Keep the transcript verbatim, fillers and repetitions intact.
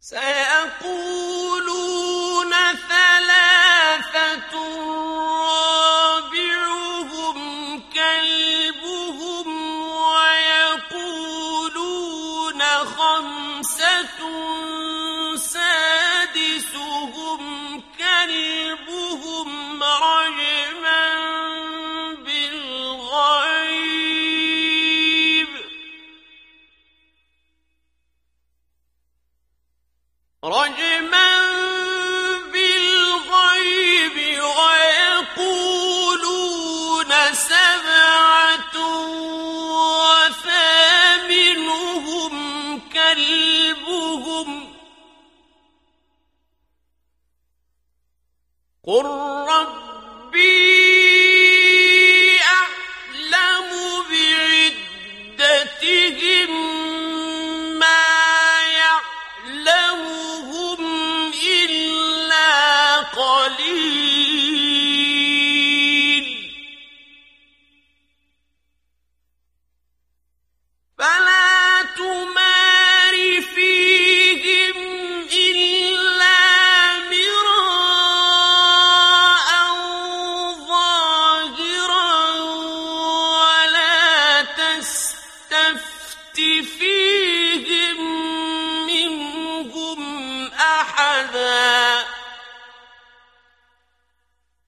سيقولون ثلاثة رابعهم كلبهم ويقولون خمسة سادسهم كلبهم رجما بالغيب رجما بالغيب ويقولون سبعة وثامنهم كلبهم قل ربي أعلم بعدتهم ما يعلمهم إلا قليل فلا تمار فيهم إلا مراء ظاهرا ولا تستفت فيهم